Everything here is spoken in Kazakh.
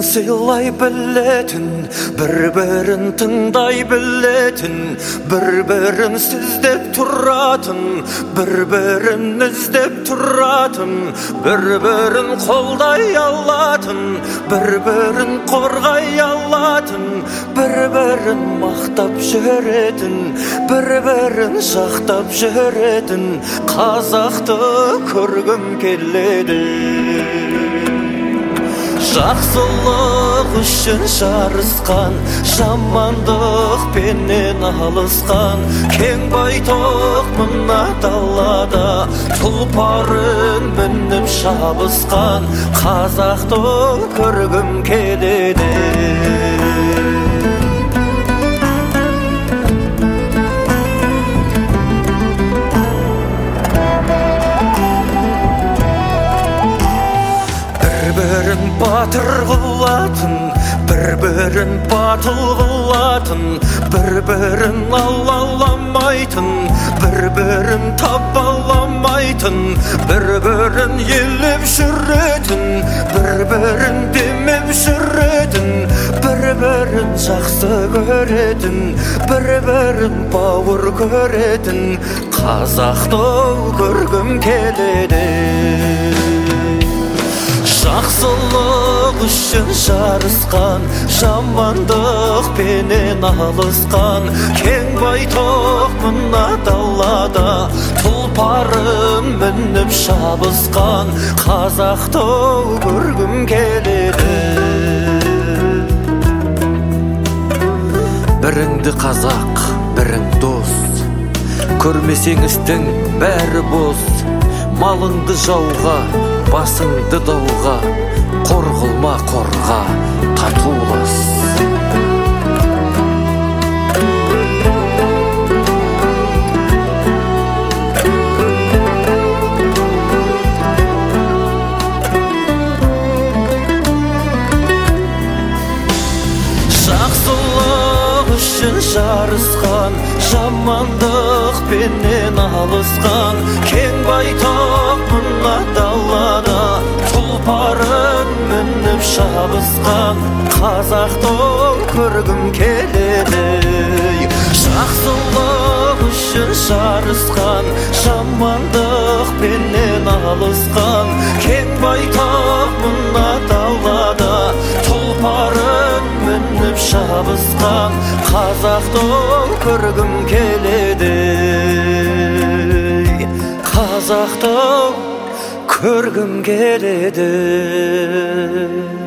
сыйлай білетін, бір-бірін тыңдай білетін, бір-бірін сіздеп тұратын, бір-бірін іздеп тұратын, бір-бірін қолдай алатын, бір-бірін қорғай алатын, бір-бірін мақтап жүретін, бір-бірін жақтап жүретін қазақты көргім келеді. Жақсылық үшін жарысқан, жамандықпенен алысқан, кең байтақ мына далада тұлпарын мініп шабысқан қазақты көргім келеді. Бір-бірін батыр қылатын, бір-бірін батыл қылатын, бір-бірін алаламайтын, бір-бірін табаламайтын, бір-бірін елеп жүретін, бір-бірін демеп жүретін, бір-бірін жақсы көретін, бір-бірін бауыр көретін қазақты көргім келеді. Жақсылық үшін жарысқан, жамандықпенен алысқан, кең байтақ мына далада тұлпарын мініп шабысқан қазақты көргім келеді. Біріңді қазақ, бірің дос, көрмесеңіздің бәрі бос, малыңды жауға, басыңды дауға, қор қылма қорға, татулас. Жақсылық үшін жарысқан, жамандықпенен алысқан, кең байтақ мына далада тұлпарын мініп шабысқан қазақты көргім келеді. Жақсылық үшін жарысқан, жамандықпенен алысқан, кең байтақ мына далада тұлпарын мініп шабысқан қазақты көргім келеді. Қазақты көргім келеді.